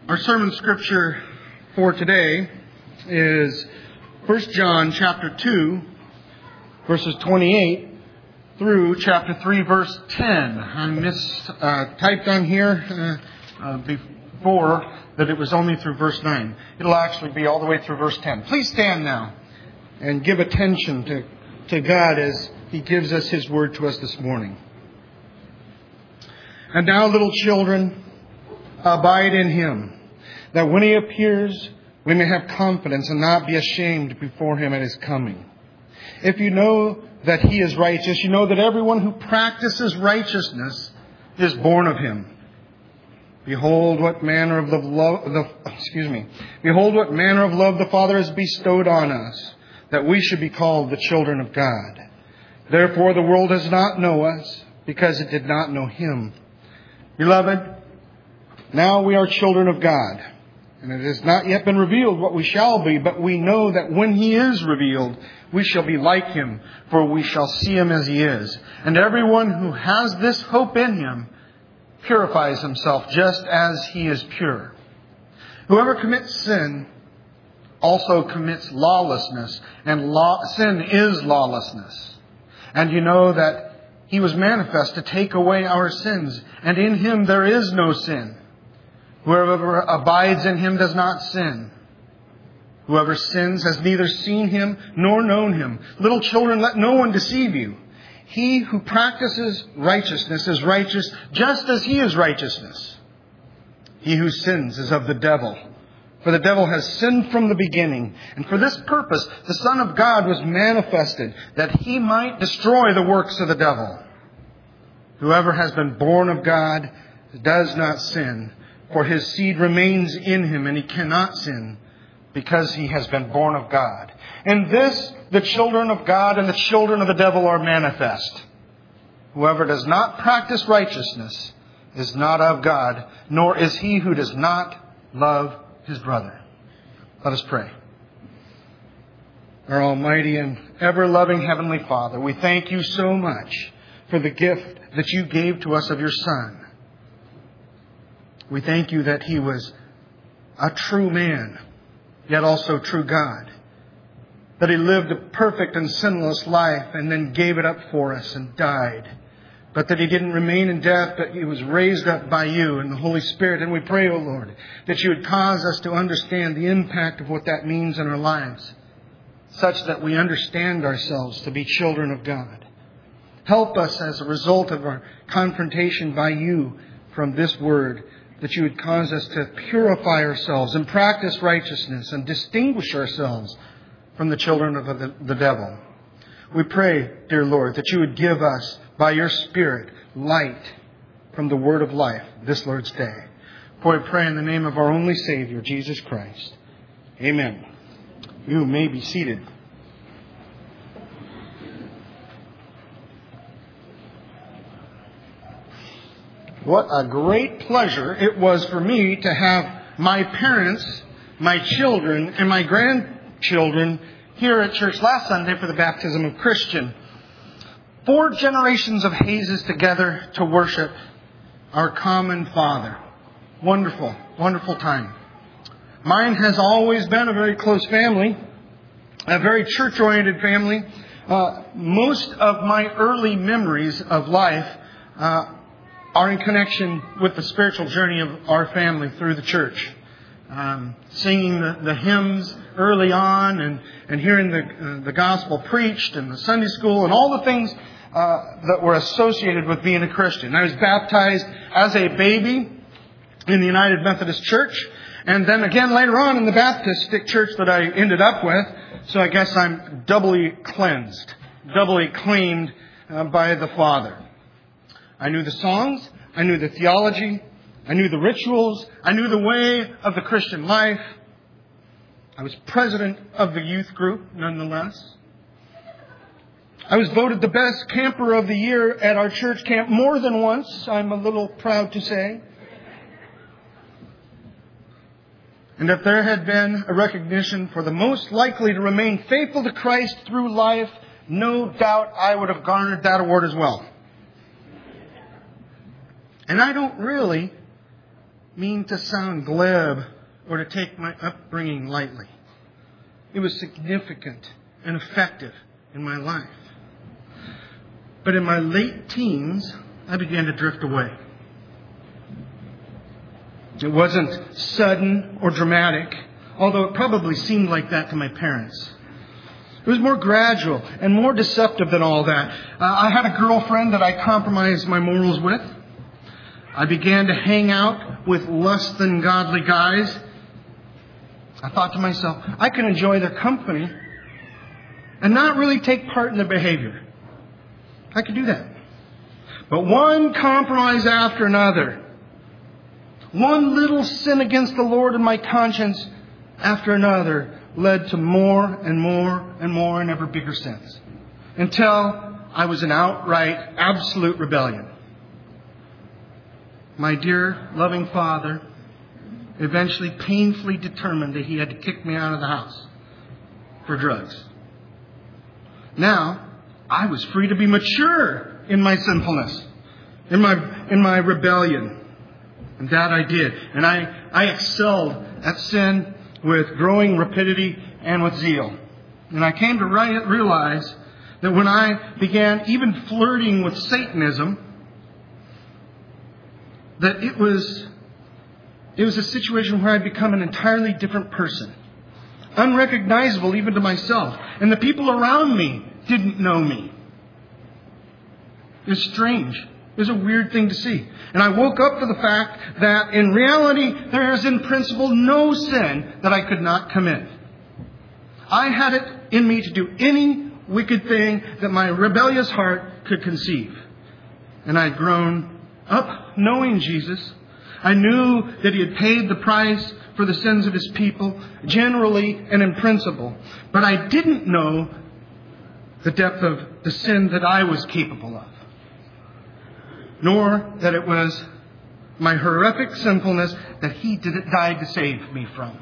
Our sermon scripture for today is 1 John chapter 2, verses 28 through chapter 3, verse 10. I typed on here before that it was only through verse 9. It'll actually be all the way through verse 10. Please stand now and give attention to God as He gives us His word to us this morning. And now, little children, abide in Him, that when He appears, we may have confidence and not be ashamed before Him at His coming. If you know that He is righteous, you know that everyone who practices righteousness is born of Him. Behold what manner of love the Father has bestowed on us, that we should be called the children of God. Therefore the world does not know us, because it did not know Him. Beloved, now we are children of God, and it has not yet been revealed what we shall be, but we know that when He is revealed, we shall be like Him, for we shall see Him as He is. And everyone who has this hope in Him purifies himself just as He is pure. Whoever commits sin also commits lawlessness, and sin is lawlessness. And you know that He was manifest to take away our sins, and in Him there is no sin. Whoever abides in Him does not sin. Whoever sins has neither seen Him nor known Him. Little children, let no one deceive you. He who practices righteousness is righteous just as He is righteousness. He who sins is of the devil, for the devil has sinned from the beginning. And for this purpose, the Son of God was manifested, that He might destroy the works of the devil. Whoever has been born of God does not sin, for his seed remains in him, and he cannot sin, because he has been born of God. In this, the children of God and the children of the devil are manifest. Whoever does not practice righteousness is not of God, nor is he who does not love his brother. Let us pray. Our almighty and ever-loving Heavenly Father, we thank You so much for the gift that You gave to us of Your Son. We thank You that He was a true man, yet also true God. That He lived a perfect and sinless life and then gave it up for us and died. But that He didn't remain in death, but He was raised up by You and the Holy Spirit. And we pray, O Lord, that You would cause us to understand the impact of what that means in our lives, such that we understand ourselves to be children of God. Help us as a result of our confrontation by You from this word, that You would cause us to purify ourselves and practice righteousness and distinguish ourselves from the children of the devil. We pray, dear Lord, that You would give us, by Your Spirit, light from the word of life this Lord's day. For we pray in the name of our only Savior, Jesus Christ. Amen. You may be seated. What a great pleasure it was for me to have my parents, my children, and my grandchildren here at church last Sunday for the baptism of Christian. 4 generations of Hayes together to worship our common Father. Wonderful, wonderful time. Mine has always been a very close family, a very church-oriented family. Most of my early memories of life are in connection with the spiritual journey of our family through the church. Singing the hymns early on and hearing the gospel preached and the Sunday school and all the things that were associated with being a Christian. I was baptized as a baby in the United Methodist Church, and then again later on in the Baptistic church that I ended up with. So I guess I'm doubly cleansed, doubly cleaned by the Father. I knew the songs, I knew the theology, I knew the rituals, I knew the way of the Christian life. I was president of the youth group, nonetheless. I was voted the best camper of the year at our church camp more than once, I'm a little proud to say. And if there had been a recognition for the most likely to remain faithful to Christ through life, no doubt I would have garnered that award as well. And I don't really mean to sound glib or to take my upbringing lightly. It was significant and effective in my life. But in my late teens, I began to drift away. It wasn't sudden or dramatic, although it probably seemed like that to my parents. It was more gradual and more deceptive than all that. I had a girlfriend that I compromised my morals with. I began to hang out with less than godly guys. I thought to myself, I can enjoy their company and not really take part in their behavior. I could do that. But one compromise after another, one little sin against the Lord in my conscience after another led to more and more and more and ever bigger sins. Until I was in outright, absolute rebellion. My dear, loving Father eventually painfully determined that he had to kick me out of the house for drugs. Now, I was free to be mature in my sinfulness, in my rebellion. And that I did. And I excelled at sin with growing rapidity and with zeal. And I came to realize that when I began even flirting with Satanism, that it was a situation where I'd become an entirely different person. Unrecognizable even to myself. And the people around me didn't know me. It was strange. It was a weird thing to see. And I woke up to the fact that in reality, there is in principle no sin that I could not commit. I had it in me to do any wicked thing that my rebellious heart could conceive. And I'd grown up knowing Jesus. I knew that he had paid the price for the sins of his people, generally and in principle. But I didn't know the depth of the sin that I was capable of. Nor that it was my horrific sinfulness that he died to save me from.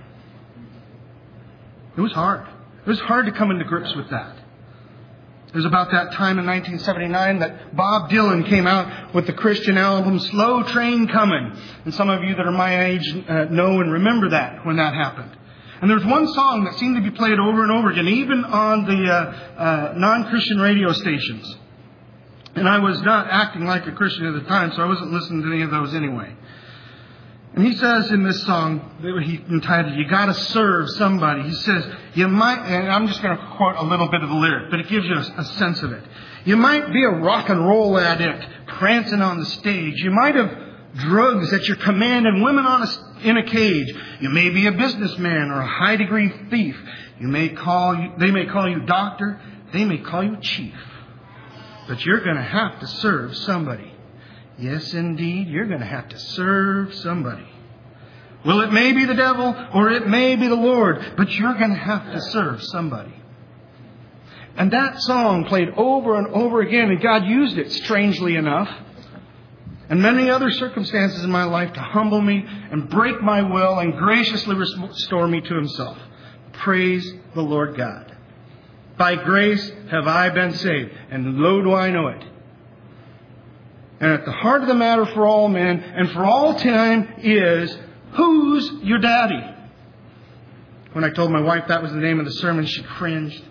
It was hard. It was hard to come into grips with that. It was about that time in 1979 that Bob Dylan came out with the Christian album Slow Train Comin'. And some of you that are my age know and remember that when that happened. And there was one song that seemed to be played over and over again, even on the non-Christian radio stations. And I was not acting like a Christian at the time, so I wasn't listening to any of those anyway. And he says in this song, he entitled, You Gotta Serve Somebody. He says, you might, and I'm just going to quote a little bit of the lyric, but it gives you a sense of it. You might be a rock and roll addict, prancing on the stage. You might have drugs at your command and women in a cage. You may be a businessman or a high degree thief. They may call you doctor. They may call you chief. But you're going to have to serve somebody. Yes, indeed, you're going to have to serve somebody. Well, it may be the devil or it may be the Lord, but you're going to have to serve somebody. And that song played over and over again, and God used it, strangely enough, and many other circumstances in my life to humble me and break my will and graciously restore me to himself. Praise the Lord God. By grace have I been saved, and lo do I know it. And at the heart of the matter for all men and for all time is, who's your daddy? When I told my wife that was the name of the sermon, she cringed.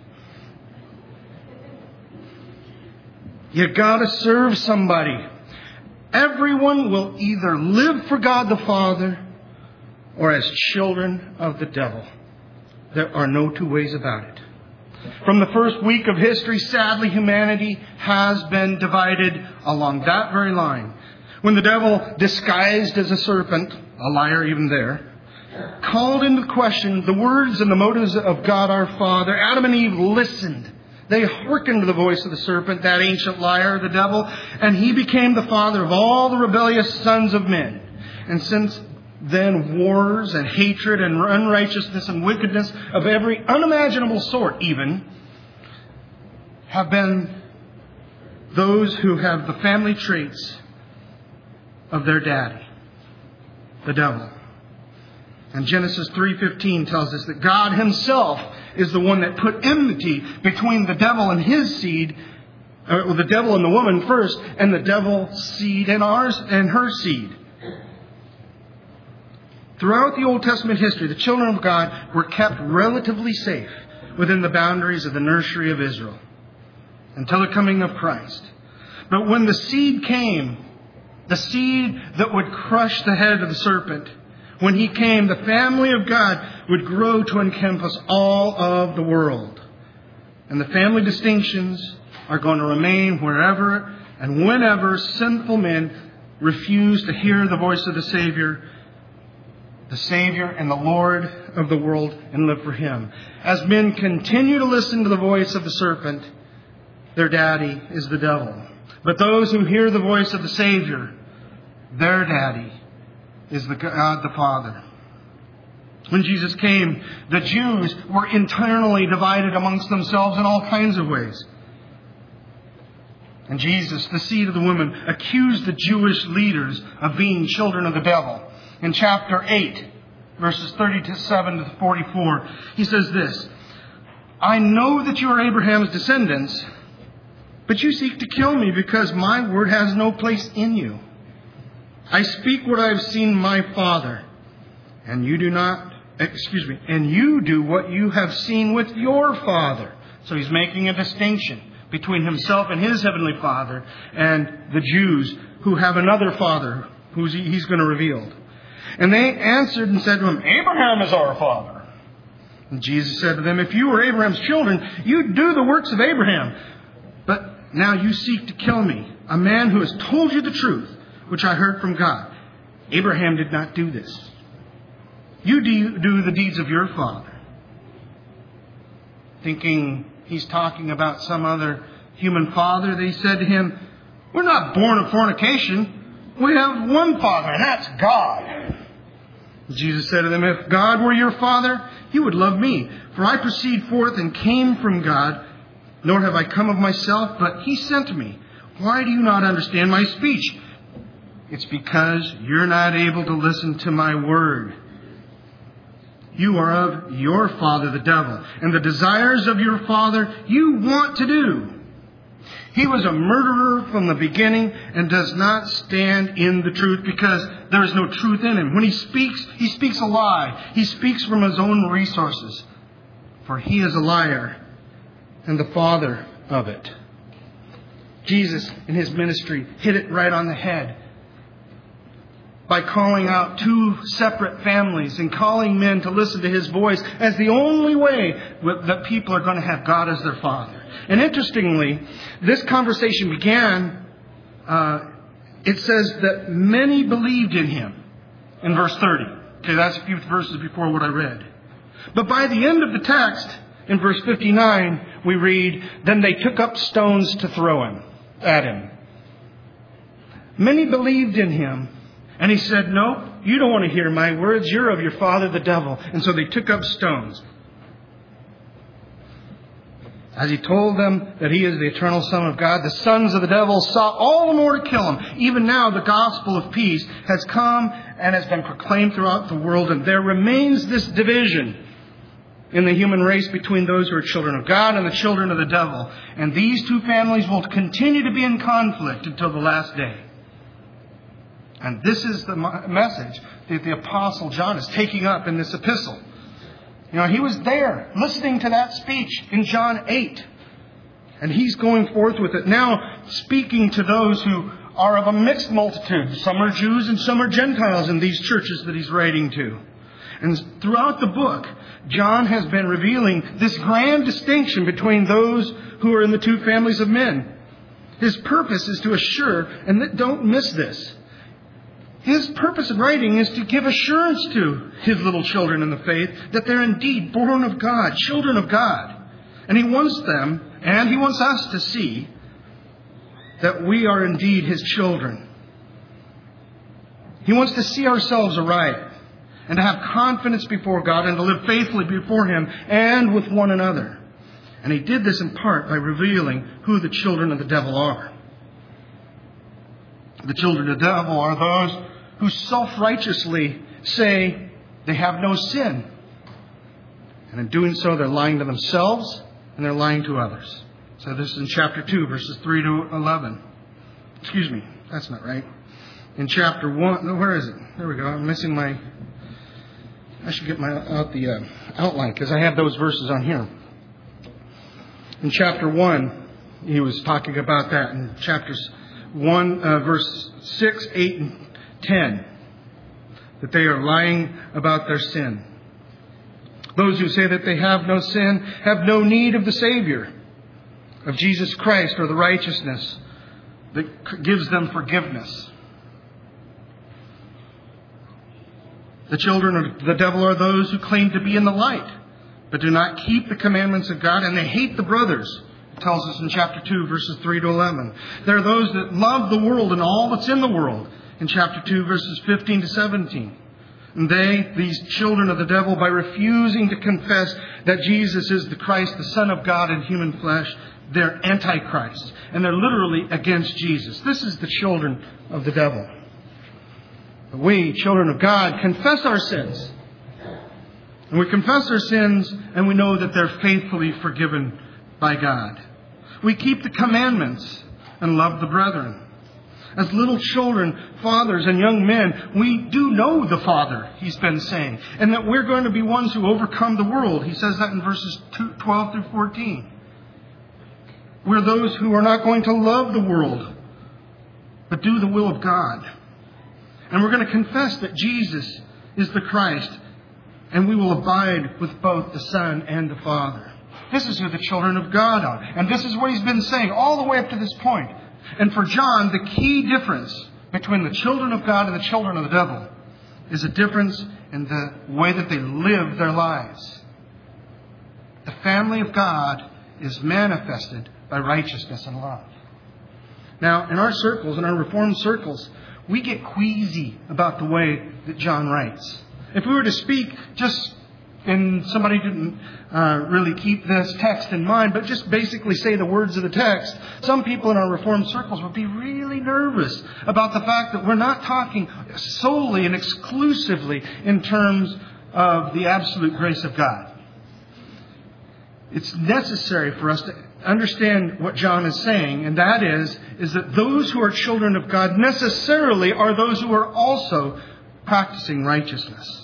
You gotta serve somebody. Everyone will either live for God the Father or as children of the devil. There are no two ways about it. From the first week of history, sadly, humanity has been divided along that very line. When the devil, disguised as a serpent, a liar even there, called into question the words and the motives of God our Father, Adam and Eve listened. They hearkened to the voice of the serpent, that ancient liar, the devil, and he became the father of all the rebellious sons of men. And since then, wars and hatred and unrighteousness and wickedness of every unimaginable sort even have been those who have the family traits of their daddy, the devil. And Genesis 3:15 tells us that God himself is the one that put enmity between the devil and his seed, or the devil and the woman first, and the devil's seed and ours and her seed. Throughout the Old Testament history, the children of God were kept relatively safe within the boundaries of the nursery of Israel until the coming of Christ. But when the seed came, the seed that would crush the head of the serpent, when he came, the family of God would grow to encompass all of the world. And the family distinctions are going to remain wherever and whenever sinful men refuse to hear the voice of the Savior and the Lord of the world, and live for Him. As men continue to listen to the voice of the serpent, their daddy is the devil. But those who hear the voice of the Savior, their daddy is God the Father. When Jesus came, the Jews were internally divided amongst themselves in all kinds of ways. And Jesus, the seed of the woman, accused the Jewish leaders of being children of the devil. In chapter 8, verses 37 to 44, he says this, I know that you are Abraham's descendants, but you seek to kill me because my word has no place in you. I speak what I have seen my Father, and you do what you have seen with your father. So he's making a distinction between himself and his heavenly Father and the Jews who have another father who he's going to reveal. And they answered and said to him, Abraham is our father. And Jesus said to them, if you were Abraham's children, you'd do the works of Abraham. But now you seek to kill me, a man who has told you the truth, which I heard from God. Abraham did not do this. You do the deeds of your father. Thinking he's talking about some other human father, they said to him, we're not born of fornication. We have one Father, and that's God. Jesus said to them, if God were your Father, you would love me. For I proceed forth and came from God, nor have I come of myself, but He sent me. Why do you not understand my speech? It's because you're not able to listen to my word. You are of your father, the devil, and the desires of your father you want to do. He was a murderer from the beginning and does not stand in the truth because there is no truth in him. When he speaks a lie. He speaks from his own resources, for he is a liar and the father of it. Jesus, in His ministry, hit it right on the head by calling out two separate families and calling men to listen to His voice as the only way that people are going to have God as their Father. And interestingly, this conversation began, it says that many believed in Him in verse 30. Okay, that's a few verses before what I read. But by the end of the text, in verse 59, we read, then they took up stones to throw at him. Many believed in Him. And He said, no, you don't want to hear my words. You're of your father, the devil. And so they took up stones. As He told them that He is the eternal Son of God, the sons of the devil sought all the more to kill Him. Even now the gospel of peace has come and has been proclaimed throughout the world. And there remains this division in the human race between those who are children of God and the children of the devil. And these two families will continue to be in conflict until the last day. And this is the message that the Apostle John is taking up in this epistle. You know, he was there listening to that speech in John 8. And he's going forth with it now, speaking to those who are of a mixed multitude. Some are Jews and some are Gentiles in these churches that he's writing to. And throughout the book, John has been revealing this grand distinction between those who are in the two families of men. His purpose is to assure, and don't miss this, his purpose in writing is to give assurance to his little children in the faith that they're indeed born of God, children of God. And he wants them, and he wants us to see that we are indeed His children. He wants to see ourselves aright and to have confidence before God and to live faithfully before Him and with one another. And He did this in part by revealing who the children of the devil are. The children of the devil are those who self-righteously say they have no sin. And in doing so, they're lying to themselves and they're lying to others. So this is in chapter 2, verses 3 to 11. Excuse me, that's not right. In chapter 1, where is it? There we go. I'm missing my I should get out the outline because I have those verses on here. In chapter 1, he was talking about that in chapters 1, verse 6, 8, and 10. That they are lying about their sin. Those who say that they have no sin have no need of the Savior, of Jesus Christ, or the righteousness that gives them forgiveness. The children of the devil are those who claim to be in the light, but do not keep the commandments of God, and they hate the brothers. It tells us in chapter 2, verses 3 to 11. There are those that love the world and all that's in the world, in chapter 2, verses 15 to 17. And these children of the devil, by refusing to confess that Jesus is the Christ, the Son of God in human flesh, they're antichrist. And they're literally against Jesus. This is the children of the devil. We, children of God, confess our sins. And we confess our sins, and we know that they're faithfully forgiven by God. We keep the commandments and love the brethren. As little children, fathers, and young men, we do know the Father, he's been saying. And that we're going to be ones who overcome the world. He says that in verses 12 through 14. We're those who are not going to love the world, but do the will of God. And we're going to confess that Jesus is the Christ, and we will abide with both the Son and the Father. This is who the children of God are. And this is what he's been saying all the way up to this point. And for John, the key difference between the children of God and the children of the devil is a difference in the way that they live their lives. The family of God is manifested by righteousness and love. Now, in our circles, in our Reformed circles, we get queasy about the way that John writes. If we were to speak just, and somebody didn't really keep this text in mind, but just basically say the words of the text, some people in our Reformed circles would be really nervous about the fact that we're not talking solely and exclusively in terms of the absolute grace of God. It's necessary for us to understand what John is saying, and that is that those who are children of God necessarily are those who are also practicing righteousness.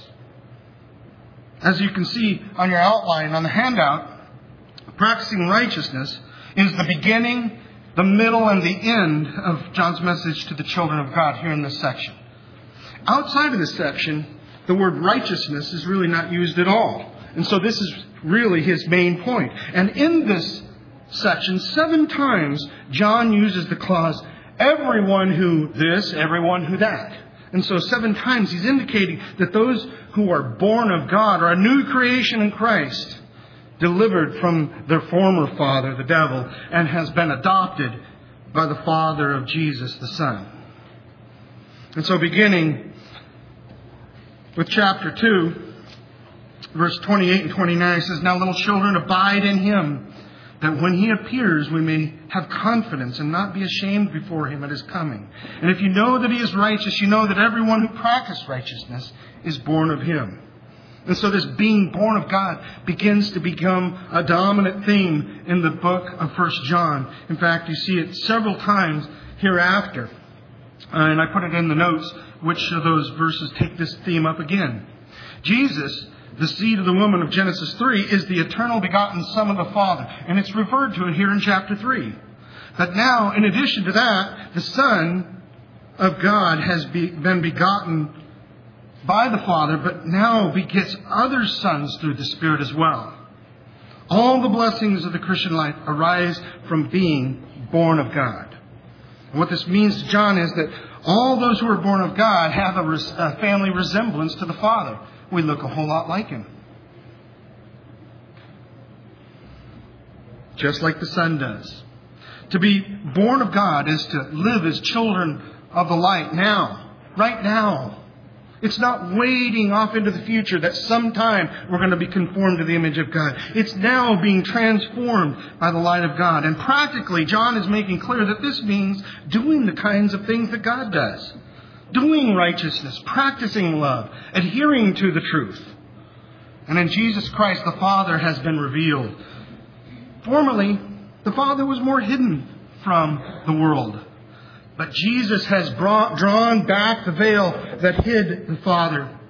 As you can see on your outline on the handout, practicing righteousness is the beginning, the middle, and the end of John's message to the children of God here in this section. Outside of this section, the word righteousness is really not used at all. And so this is really his main point. And in this section, 7 times, John uses the clause, everyone who this, everyone who that. And so 7 times he's indicating that those who are born of God are a new creation in Christ, delivered from their former father, the devil, and has been adopted by the Father of Jesus, the Son. And so beginning with chapter 2, verse 28 and 29, it says, now little children, abide in him, that when he appears, we may have confidence and not be ashamed before him at his coming. And if you know that he is righteous, you know that everyone who practices righteousness is born of him. And so this being born of God begins to become a dominant theme in the book of 1 John. In fact, you see it several times hereafter. And I put it in the notes which of those verses take this theme up again. Jesus, the seed of the woman of Genesis 3, is the eternal begotten Son of the Father. And it's referred to here in chapter 3. But now, in addition to that, the Son of God has been begotten by the Father, but now begets other sons through the Spirit as well. All the blessings of the Christian life arise from being born of God. And what this means to John is that all those who are born of God have a family resemblance to the Father. We look a whole lot like him. Just like the Son does. To be born of God is to live as children of the light now. Right now. It's not waiting off into the future that sometime we're going to be conformed to the image of God. It's now being transformed by the light of God. And practically, John is making clear that this means doing the kinds of things that God does. Doing righteousness, practicing love, adhering to the truth. And in Jesus Christ, the Father has been revealed. Formerly, the Father was more hidden from the world. But Jesus has drawn back the veil that hid the Father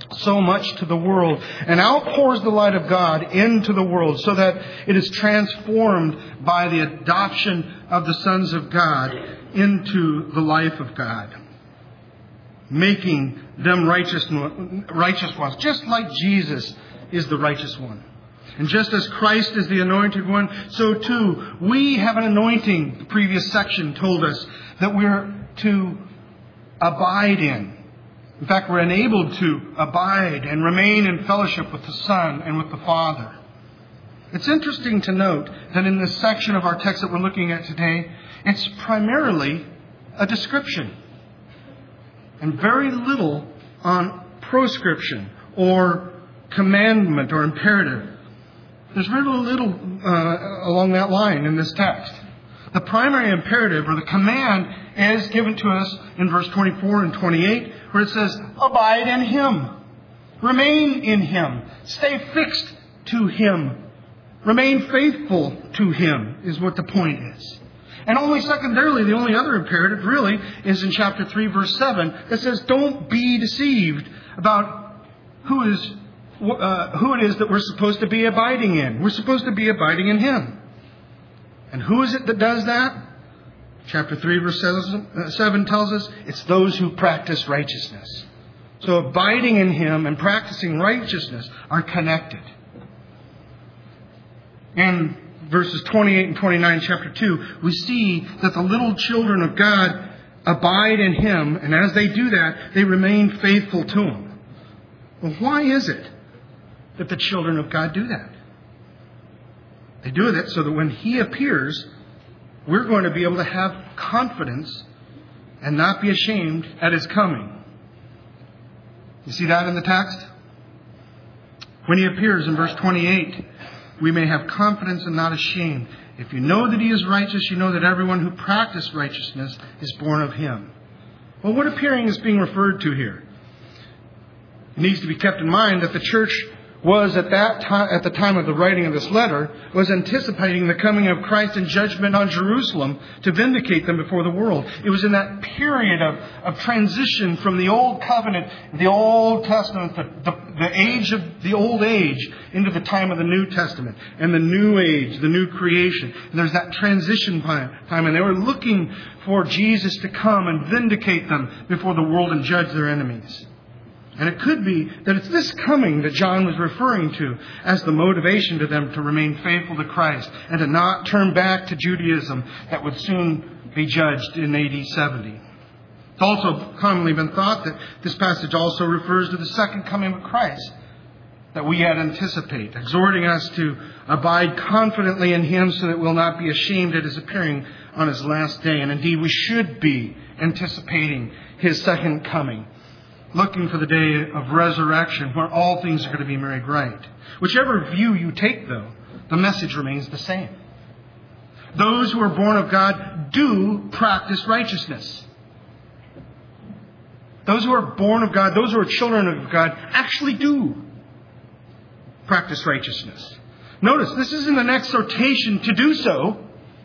so much to the world and outpours the light of God into the world so that it is transformed by the adoption of the sons of God into the life of God, making them righteous ones, just like Jesus is the righteous one. And just as Christ is the anointed one, so too we have an anointing, the previous section told us, that we're to abide in. In fact, we're enabled to abide and remain in fellowship with the Son and with the Father. It's interesting to note that in this section of our text that we're looking at today, it's primarily a description and very little on proscription or commandment or imperative. There's very little along that line in this text. The primary imperative or the command is given to us in verse 24 and 28, where it says, abide in Him. Remain in Him. Stay fixed to Him. Remain faithful to Him is what the point is. And only secondarily, the only other imperative really is in chapter 3, verse 7, that says, don't be deceived about who it is that we're supposed to be abiding in. We're supposed to be abiding in Him. And who is it that does that? Chapter 3, verse 7 tells us it's those who practice righteousness. So abiding in Him and practicing righteousness are connected. In verses 28 and 29, chapter 2, we see that the little children of God abide in Him, and as they do that, they remain faithful to Him. Well, why is it that the children of God do that? They do that so that when He appears, we're going to be able to have confidence and not be ashamed at His coming. You see that in the text? When He appears in verse 28, we may have confidence and not ashamed. If you know that He is righteous, you know that everyone who practices righteousness is born of Him. Well, what appearing is being referred to here? It needs to be kept in mind that the church was at the time of the writing of this letter, was anticipating the coming of Christ and judgment on Jerusalem to vindicate them before the world. It was in that period of transition from the Old Covenant, the Old Testament, the age of the Old Age, into the time of the New Testament and the New Age, the New Creation. And there's that transition time, and they were looking for Jesus to come and vindicate them before the world and judge their enemies. And it could be that it's this coming that John was referring to as the motivation to them to remain faithful to Christ and to not turn back to Judaism that would soon be judged in AD 70. It's also commonly been thought that this passage also refers to the second coming of Christ that we yet anticipate, exhorting us to abide confidently in Him so that we'll not be ashamed at His appearing on His last day. And indeed, we should be anticipating His second coming, looking for the day of resurrection where all things are going to be made right. Whichever view you take, though, the message remains the same. Those who are born of God do practice righteousness. Those who are born of God, those who are children of God, actually do practice righteousness. Notice, this isn't an exhortation to do so.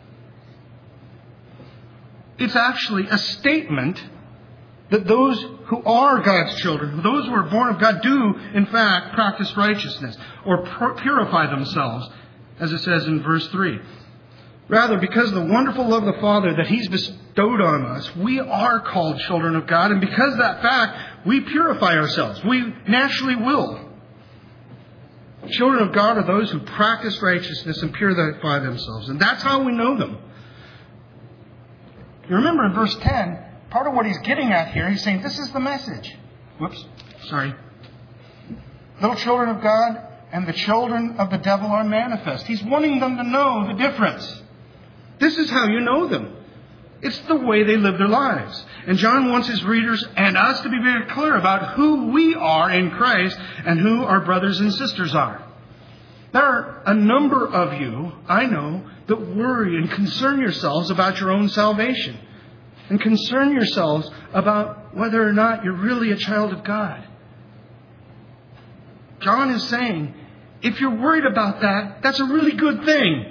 It's actually a statement that those who are God's children, those who are born of God, do, in fact, practice righteousness or purify themselves, as it says in verse 3. Rather, because of the wonderful love of the Father that He's bestowed on us, we are called children of God. And because of that fact, we purify ourselves. We naturally will. Children of God are those who practice righteousness and purify themselves. And that's how we know them. You remember in verse 10, part of what he's getting at here, he's saying, this is the message. Little children of God and the children of the devil are manifest. He's wanting them to know the difference. This is how you know them. It's the way they live their lives. And John wants his readers and us to be very clear about who we are in Christ and who our brothers and sisters are. There are a number of you, I know, that worry and concern yourselves about your own salvation. And concern yourselves about whether or not you're really a child of God. John is saying, if you're worried about that, that's a really good thing.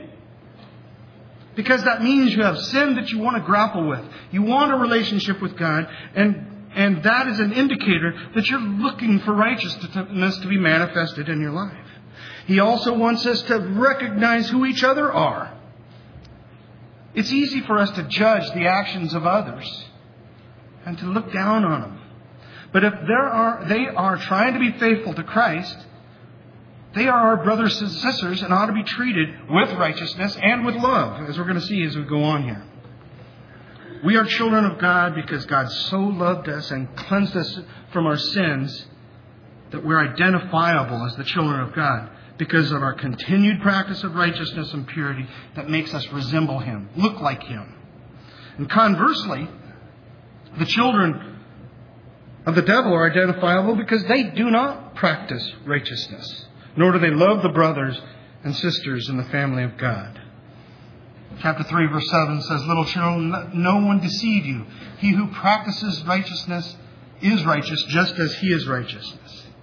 Because that means you have sin that you want to grapple with. You want a relationship with God. And And that is an indicator that you're looking for righteousness to be manifested in your life. He also wants us to recognize who each other are. It's easy for us to judge the actions of others and to look down on them. But if they are trying to be faithful to Christ, they are our brothers and sisters and ought to be treated with righteousness and with love, as we're going to see as we go on here. We are children of God because God so loved us and cleansed us from our sins that we're identifiable as the children of God because of our continued practice of righteousness and purity that makes us resemble Him, look like Him. And conversely, the children of the devil are identifiable because they do not practice righteousness, nor do they love the brothers and sisters in the family of God. Chapter 3, verse 7 says, "Little children, let no one deceive you. He who practices righteousness is righteous, just as he is righteous.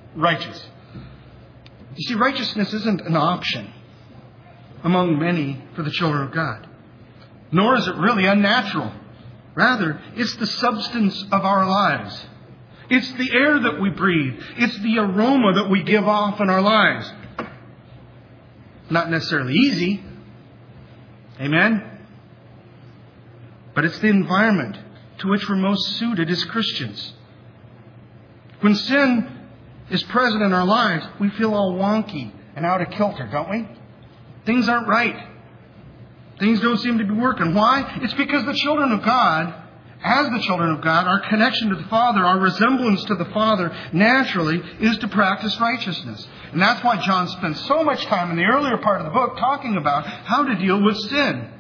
You see, righteousness isn't an option among many for the children of God. Nor is it really unnatural. Rather, it's the substance of our lives. It's the air that we breathe. It's the aroma that we give off in our lives. Not necessarily easy. Amen? But it's the environment to which we're most suited as Christians. When sin is present in our lives, we feel all wonky and out of kilter, don't we? Things aren't right. Things don't seem to be working. Why? It's because the children of God, as the children of God, our connection to the Father, our resemblance to the Father, naturally, is to practice righteousness. And that's why John spent so much time in the earlier part of the book talking about how to deal with sin.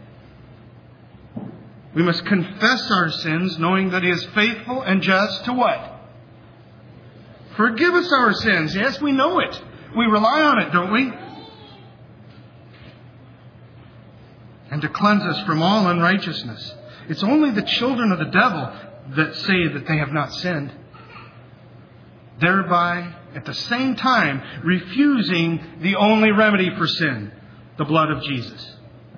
We must confess our sins, knowing that He is faithful and just to what? Forgive us our sins. Yes, we know it. We rely on it, don't we? And to cleanse us from all unrighteousness. It's only the children of the devil that say that they have not sinned, thereby, at the same time, refusing the only remedy for sin, the blood of Jesus.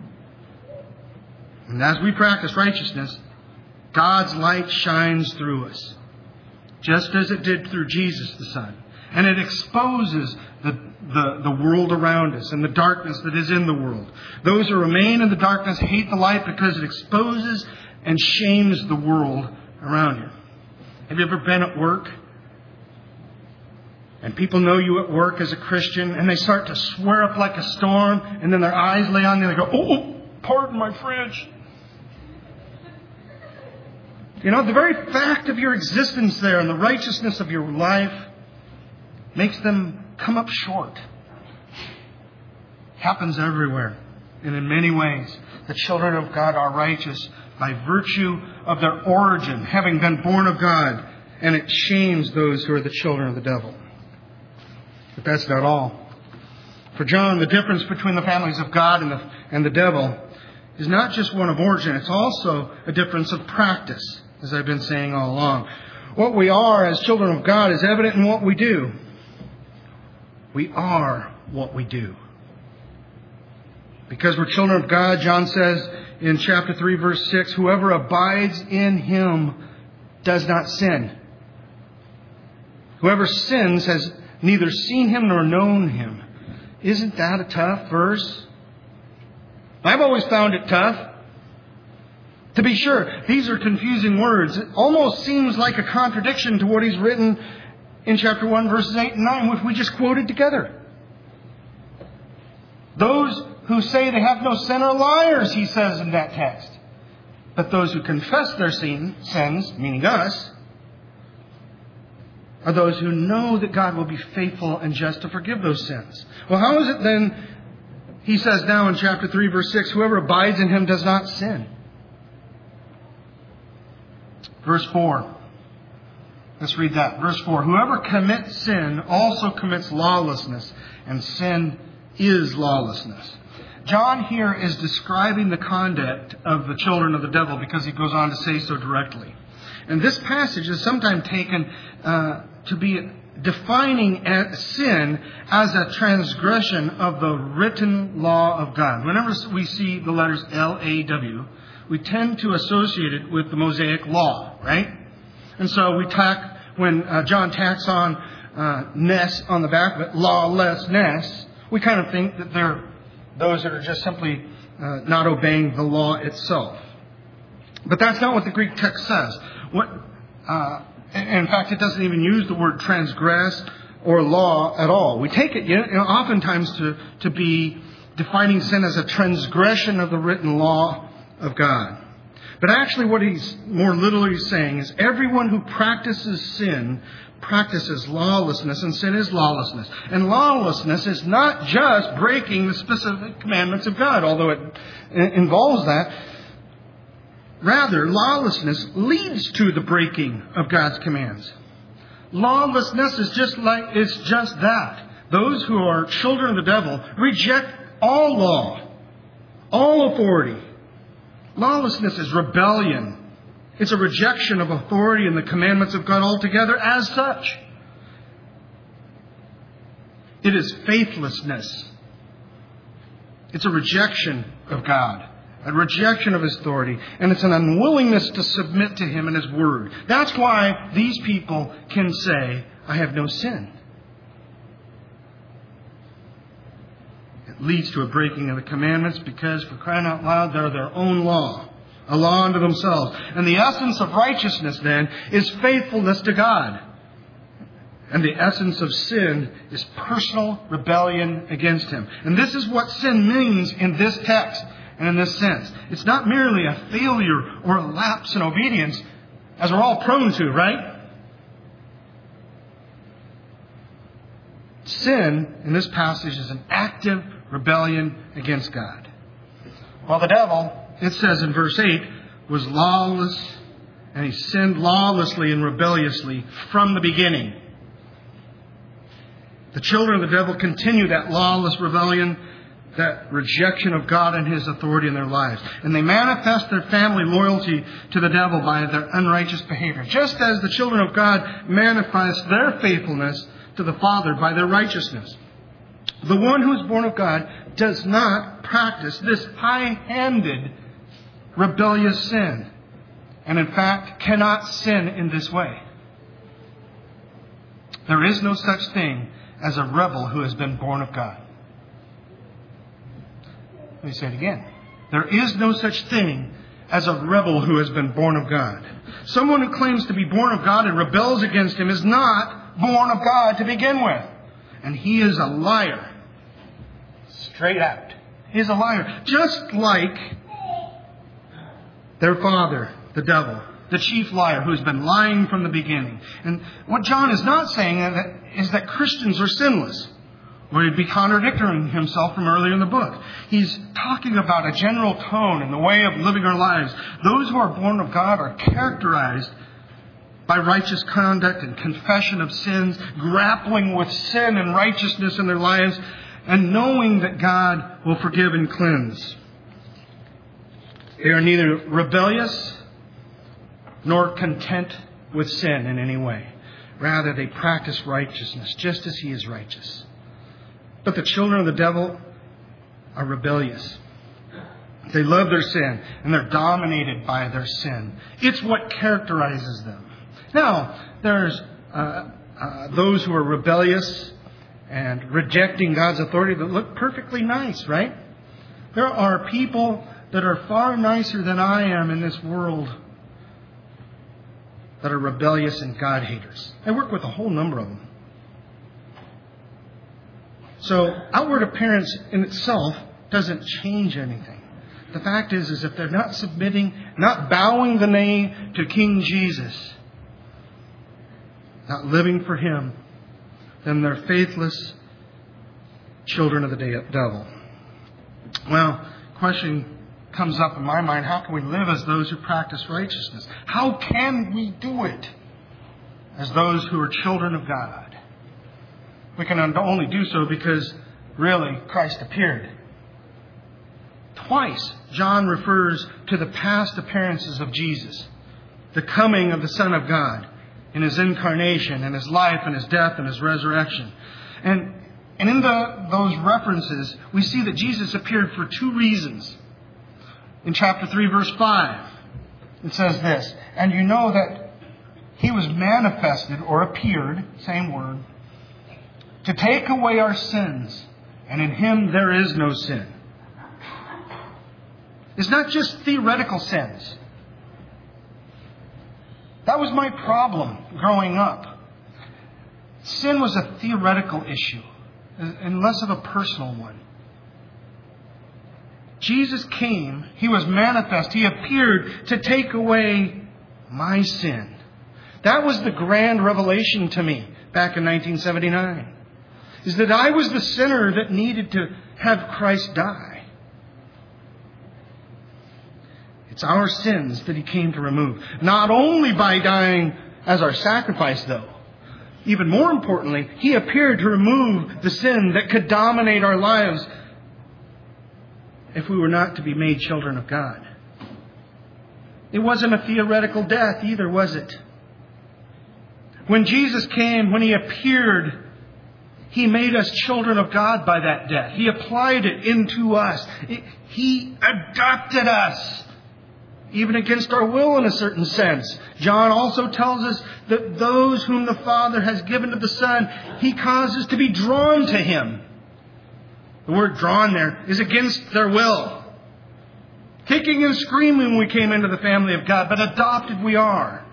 And as we practice righteousness, God's light shines through us, just as it did through Jesus the Son. And it exposes the world around us and the darkness that is in the world. Those who remain in the darkness hate the light because it exposes and shames the world around you. Have you ever been at work? And people know you at work as a Christian, and they start to swear up like a storm, and then their eyes lay on you and they go, "Oh, pardon my French." You know, the very fact of your existence there and the righteousness of your life makes them come up short. Happens everywhere and in many ways. The children of God are righteous by virtue of their origin, having been born of God, and it shames those who are the children of the devil. But that's not all. For John, the difference between the families of God and the devil is not just one of origin, it's also a difference of practice, as I've been saying all along. What we are as children of God is evident in what we do. We are what we do. Because we're children of God, John says in chapter 3, verse 6, "Whoever abides in Him does not sin. Whoever sins has neither seen Him nor known Him." Isn't that a tough verse? I've always found it tough. To be sure, these are confusing words. It almost seems like a contradiction to what he's written in chapter 1, verses 8 and 9, which we just quoted together. Those who say they have no sin are liars, he says in that text. But those who confess their sins, meaning us, are those who know that God will be faithful and just to forgive those sins. Well, how is it then, he says now in chapter 3, verse 6, "Whoever abides in Him does not sin"? Verse 4. Let's read that. Verse 4. "Whoever commits sin also commits lawlessness, and sin is lawlessness." John here is describing the conduct of the children of the devil because he goes on to say so directly. And this passage is sometimes taken to be defining sin as a transgression of the written law of God. Whenever we see the letters L-A-W, we tend to associate it with the Mosaic law, right? And so when John tacks on ness on the back of it, lawlessness, we kind of think that they're those that are just simply not obeying the law itself. But that's not what the Greek text says. In fact, it doesn't even use the word transgress or law at all. We take it oftentimes to be defining sin as a transgression of the written law of God. But actually what he's more literally saying is everyone who practices sin practices lawlessness, and sin is lawlessness. And lawlessness is not just breaking the specific commandments of God, although it involves that. Rather, lawlessness leads to the breaking of God's commands. Lawlessness is just that. Those who are children of the devil reject all law, all authority. Lawlessness is rebellion. It's a rejection of authority and the commandments of God altogether as such. It is faithlessness. It's a rejection of God, a rejection of His authority, and it's an unwillingness to submit to Him and His Word. That's why these people can say, I have no sin. It leads to a breaking of the commandments because, for crying out loud, they're their own law. A law unto themselves. And the essence of righteousness, then, is faithfulness to God. And the essence of sin is personal rebellion against Him. And this is what sin means in this text and in this sense. It's not merely a failure or a lapse in obedience, as we're all prone to, right? Sin, in this passage, is an active rebellion against God. While the devil, it says in verse 8, was lawless, and he sinned lawlessly and rebelliously from the beginning. The children of the devil continue that lawless rebellion, that rejection of God and His authority in their lives. And they manifest their family loyalty to the devil by their unrighteous behavior, just as the children of God manifest their faithfulness to the Father by their righteousness. The one who is born of God does not practice this high-handed rebellious sin, and in fact cannot sin in this way. There is no such thing as a rebel who has been born of God. Let me say it again. There is no such thing as a rebel who has been born of God. Someone who claims to be born of God and rebels against Him is not born of God to begin with. And he is a liar. Straight out. He's a liar. Just like their father, the devil, the chief liar who's been lying from the beginning. And what John is not saying is that Christians are sinless, or he'd be contradicting himself from earlier in the book. He's talking about a general tone and the way of living our lives. Those who are born of God are characterized by righteous conduct and confession of sins, grappling with sin and righteousness in their lives, and knowing that God will forgive and cleanse. They are neither rebellious nor content with sin in any way. Rather, they practice righteousness just as He is righteous. But the children of the devil are rebellious. They love their sin and they're dominated by their sin. It's what characterizes them. Now, there's those who are rebellious and rejecting God's authority that look perfectly nice, right? There are people that are far nicer than I am in this world that are rebellious and God-haters. I work with a whole number of them. So outward appearance in itself doesn't change anything. The fact is if they're not submitting, not bowing the knee to King Jesus, not living for Him, then they're faithless children of the devil. Well, question comes up in my mind, how can we live as those who practice righteousness? How can we do it as those who are children of God? We can only do so because, really, Christ appeared. Twice, John refers to the past appearances of Jesus, the coming of the Son of God in His incarnation and His life and His death and His resurrection. And in those references, we see that Jesus appeared for two reasons. In chapter 3, verse 5, it says this, "And you know that He was manifested or appeared, same word, to take away our sins, and in Him there is no sin. It's not just theoretical sins. That was my problem growing up. Sin was a theoretical issue and less of a personal one. Jesus came, He was manifest, He appeared to take away my sin. That was the grand revelation to me back in 1979. Is that I was the sinner that needed to have Christ die. It's our sins that He came to remove. Not only by dying as our sacrifice, though. Even more importantly, He appeared to remove the sin that could dominate our lives if we were not to be made children of God. It wasn't a theoretical death either, was it? When Jesus came, when He appeared, He made us children of God by that death. He applied it into us. He adopted us, even against our will in a certain sense. John also tells us that those whom the Father has given to the Son, He causes to be drawn to Him. The word drawn there is against their will. Kicking and screaming we came into the family of God, but adopted we are.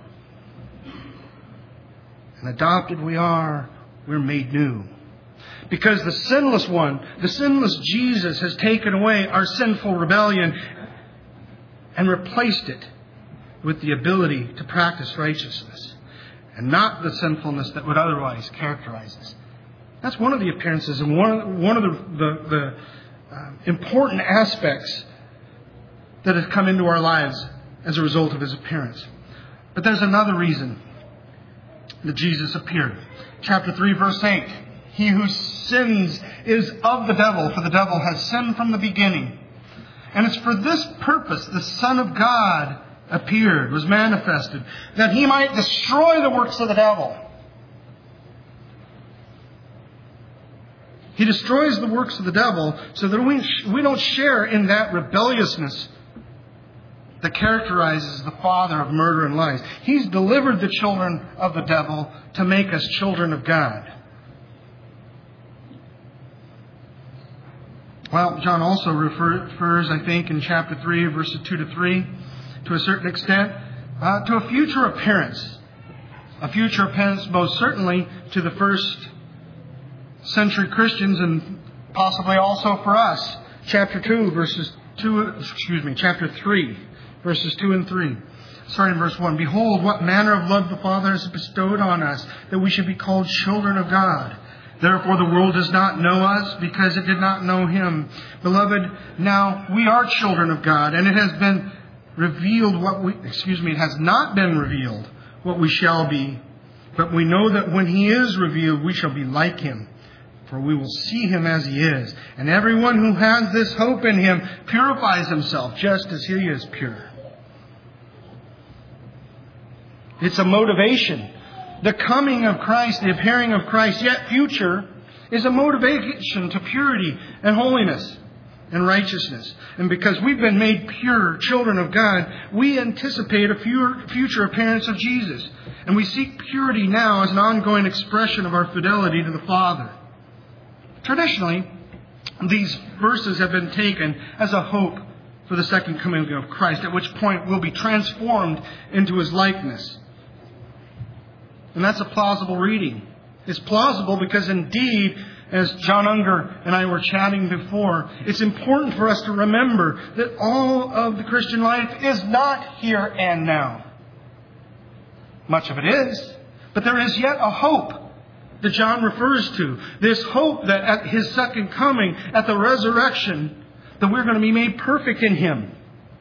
And adopted we are, we're made new. Because the sinless one, the sinless Jesus, has taken away our sinful rebellion and replaced it with the ability to practice righteousness and not the sinfulness that would otherwise characterize us. That's one of the appearances and one of the important aspects that has come into our lives as a result of His appearance. But there's another reason that Jesus appeared. Chapter 3, verse 8. He who sins is of the devil, for the devil has sinned from the beginning. And it's for this purpose the Son of God appeared, was manifested, that He might destroy the works of the devil. He destroys the works of the devil so that we don't share in that rebelliousness that characterizes the father of murder and lies. He's delivered the children of the devil to make us children of God. Well, John also refers, I think, in chapter 3, verses 2 to 3, to a certain extent, to a future appearance. A future appearance most certainly to the first century Christians and possibly also for us. Chapter 3, verses 2 and 3. Starting in verse 1. Behold, what manner of love the Father has bestowed on us, that we should be called children of God. Therefore the world does not know us, because it did not know Him. Beloved, now we are children of God, and it has been revealed it has not been revealed what we shall be. But we know that when He is revealed, we shall be like Him. For we will see Him as He is. And everyone who has this hope in Him purifies himself just as He is pure. It's a motivation. The coming of Christ, the appearing of Christ, yet future, is a motivation to purity and holiness and righteousness. And because we've been made pure children of God, we anticipate a future appearance of Jesus. And we seek purity now as an ongoing expression of our fidelity to the Father. Traditionally, these verses have been taken as a hope for the second coming of Christ, at which point we'll be transformed into His likeness. And that's a plausible reading. It's plausible because indeed, as John Unger and I were chatting before, it's important for us to remember that all of the Christian life is not here and now. Much of it is, but there is yet a hope that John refers to. This hope that at His second coming, at the resurrection, that we're going to be made perfect in Him.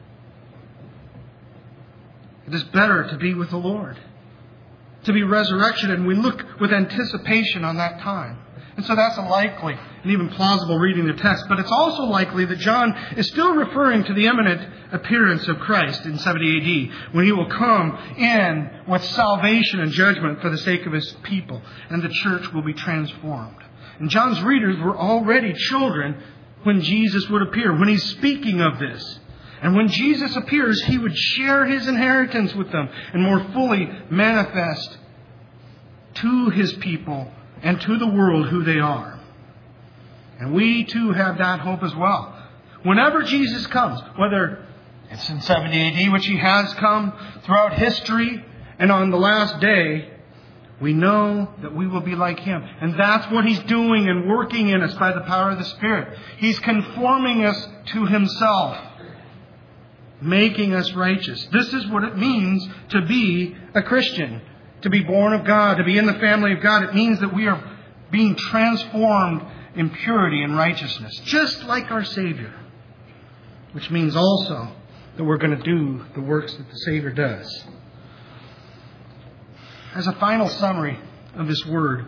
It is better to be with the Lord, to be resurrection, and we look with anticipation on that time. And so that's a likely and even plausible reading of the text. But it's also likely that John is still referring to the imminent appearance of Christ in 70 AD, when He will come in with salvation and judgment for the sake of His people, and the church will be transformed. And John's readers were already children when Jesus would appear, when he's speaking of this. And when Jesus appears, He would share His inheritance with them and more fully manifest to His people and to the world who they are. And we too have that hope as well. Whenever Jesus comes, whether it's in 70 AD, which He has come throughout history, and on the last day, we know that we will be like Him. And that's what He's doing and working in us by the power of the Spirit. He's conforming us to Himself, making us righteous. This is what it means to be a Christian, to be born of God, to be in the family of God. It means that we are being transformed in purity and righteousness, just like our Savior. Which means also that we're going to do the works that the Savior does. As a final summary of this word,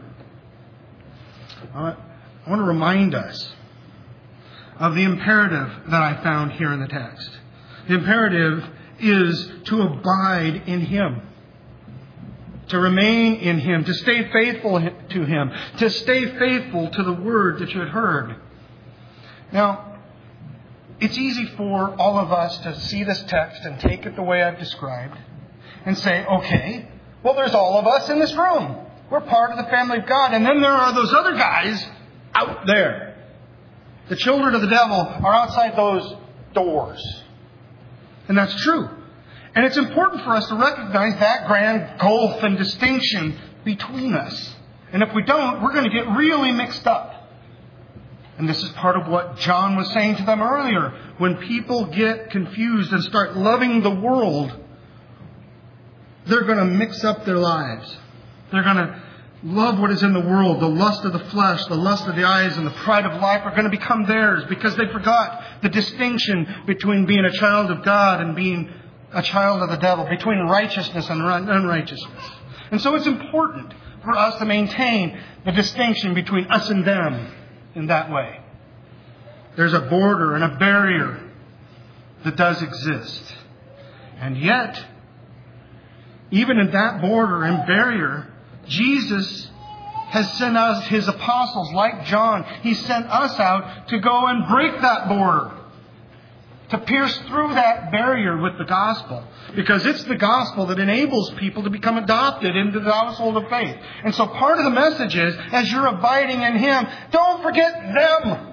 I want to remind us of the imperative that I found here in the text. The imperative is to abide in Him, to remain in Him, to stay faithful to Him, to stay faithful to the word that you had heard. Now, it's easy for all of us to see this text and take it the way I've described and say, okay, well, there's all of us in this room. We're part of the family of God. And then there are those other guys out there. The children of the devil are outside those doors. And that's true. And it's important for us to recognize that grand gulf and distinction between us. And if we don't, we're going to get really mixed up. And this is part of what John was saying to them earlier. When people get confused and start loving the world, they're going to mix up their lives. They're going to love what is in the world. The lust of the flesh, the lust of the eyes, and the pride of life are going to become theirs because they forgot the distinction between being a child of God and being a child of the devil, between righteousness and unrighteousness. And so it's important for us to maintain the distinction between us and them in that way. There's a border and a barrier that does exist. And yet, even in that border and barrier, Jesus has sent us, His apostles, like John. He sent us out to go and break that border, to pierce through that barrier with the gospel. Because it's the gospel that enables people to become adopted into the household of faith. And so part of the message is, as you're abiding in Him, don't forget them.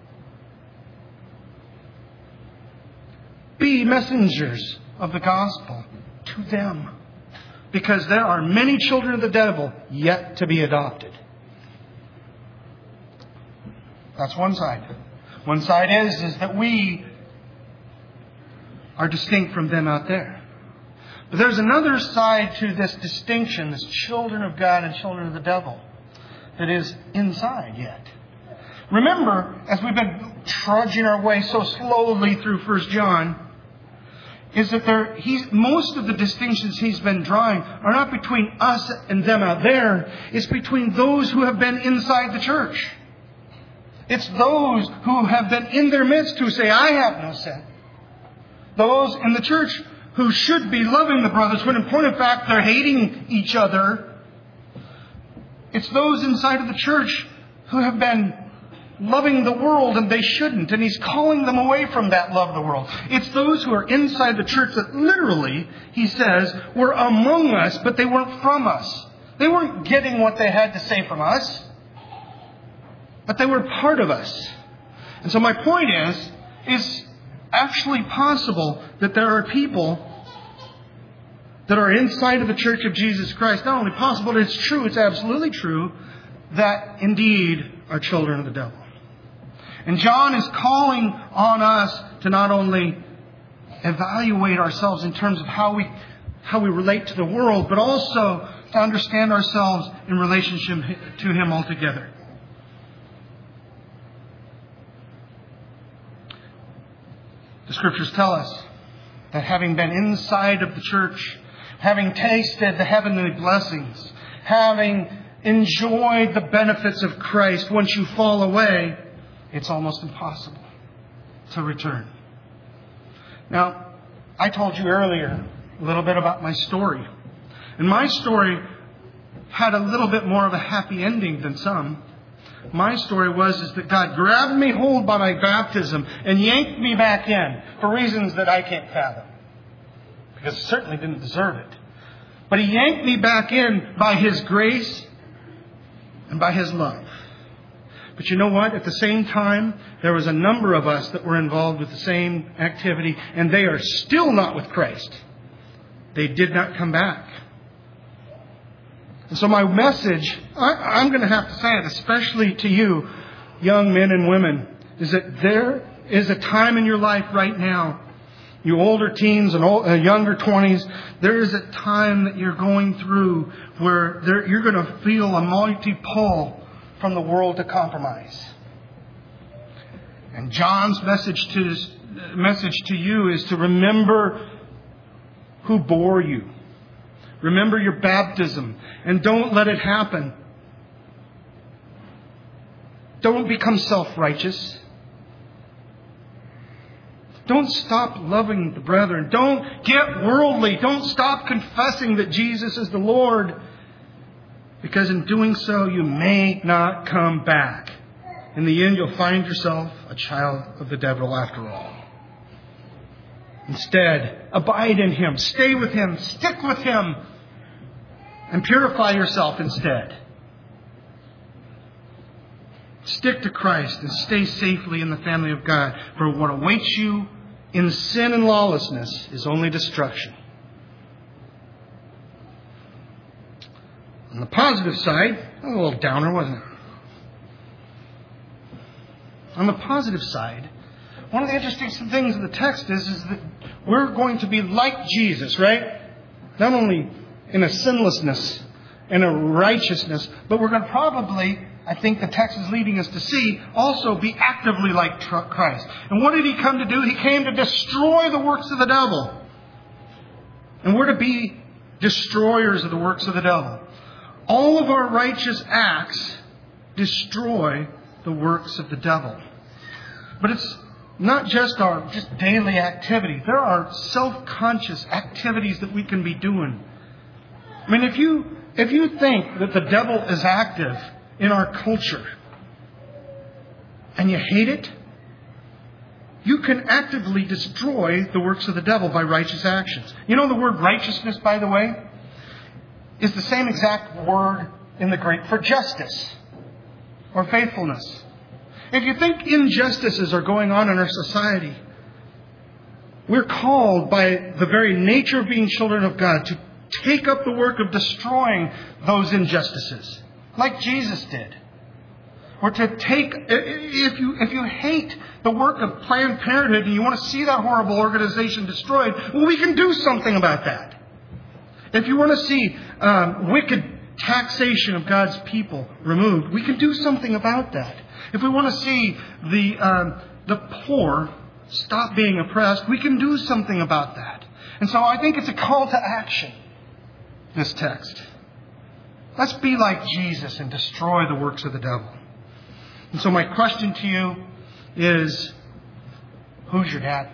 Be messengers of the gospel to them. Because there are many children of the devil yet to be adopted. That's one side. One side is that we are distinct from them out there. But there's another side to this distinction, this children of God and children of the devil, that is inside yet. Remember, as we've been trudging our way so slowly through 1 John, is that most of the distinctions he's been drawing are not between us and them out there. It's between those who have been inside the church. It's those who have been in their midst who say, I have no sin. Those in the church who should be loving the brothers, when in point of fact they're hating each other. It's those inside of the church who have been loving the world and they shouldn't. And He's calling them away from that love of the world. It's those who are inside the church that literally, He says, were among us, but they weren't from us. They weren't getting what they had to say from us, but they were part of us. And so my point is, it's actually possible that there are people that are inside of the Church of Jesus Christ. Not only possible, but it's true, it's absolutely true, that indeed are children of the devil. And John is calling on us to not only evaluate ourselves in terms of how we relate to the world, but also to understand ourselves in relationship to Him altogether. The Scriptures tell us that having been inside of the church, having tasted the heavenly blessings, having enjoyed the benefits of Christ, once you fall away, it's almost impossible to return. Now, I told you earlier a little bit about my story. And my story had a little bit more of a happy ending than some. My story is that God grabbed me hold by my baptism and yanked me back in for reasons that I can't fathom. Because I certainly didn't deserve it. But He yanked me back in by His grace and by His love. But you know what? At the same time, there was a number of us that were involved with the same activity, and they are still not with Christ. They did not come back. And so my message, I'm going to have to say it, especially to you, young men and women, is that there is a time in your life right now, you older teens and younger 20s, there is a time that you're going through where you're going to feel a mighty pull from the world to compromise. And John's message to you is to remember who bore you. Remember your baptism and don't let it happen. Don't become self-righteous. Don't stop loving the brethren. Don't get worldly. Don't stop confessing that Jesus is the Lord. Because in doing so, you may not come back. In the end, you'll find yourself a child of the devil after all. Instead, abide in Him. Stay with Him. Stick with Him. And purify yourself instead. Stick to Christ and stay safely in the family of God. For what awaits you in sin and lawlessness is only destruction. On the positive side, a little downer, wasn't it? On the positive side, one of the interesting things in the text is that we're going to be like Jesus, right? Not only in a sinlessness and a righteousness, but we're going to probably, I think the text is leading us to see, also be actively like Christ. And what did He come to do? He came to destroy the works of the devil. And we're to be destroyers of the works of the devil. All of our righteous acts destroy the works of the devil. But it's not just our daily activity. There are self-conscious activities that we can be doing. I mean, if you think that the devil is active in our culture and you hate it, you can actively destroy the works of the devil by righteous actions. You know the word righteousness, by the way, is the same exact word in the Greek for justice or faithfulness. If you think injustices are going on in our society, we're called by the very nature of being children of God to take up the work of destroying those injustices, like Jesus did. Or to take, if you hate the work of Planned Parenthood and you want to see that horrible organization destroyed, well, we can do something about that. If you want to see wicked taxation of God's people removed, we can do something about that. If we want to see the poor stop being oppressed, we can do something about that. And so I think it's a call to action, this text. Let's be like Jesus and destroy the works of the devil. And so my question to you is, who's your daddy?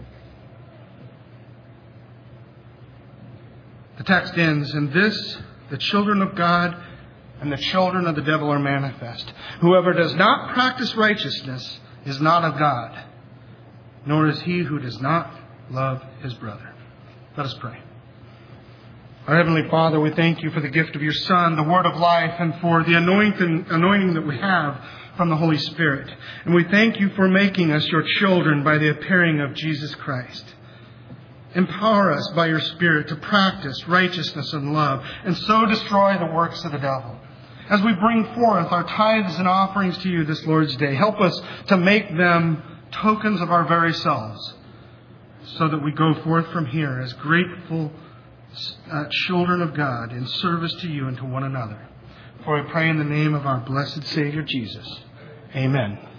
The text ends, "In this, the children of God and the children of the devil are manifest. Whoever does not practice righteousness is not of God, nor is he who does not love his brother." Let us pray. Our Heavenly Father, we thank You for the gift of Your Son, the Word of life, and for the anointing that we have from the Holy Spirit. And we thank You for making us Your children by the appearing of Jesus Christ. Empower us by Your Spirit to practice righteousness and love, and so destroy the works of the devil. As we bring forth our tithes and offerings to You this Lord's Day, help us to make them tokens of our very selves, so that we go forth from here as grateful children of God in service to You and to one another. For we pray in the name of our blessed Savior Jesus. Amen.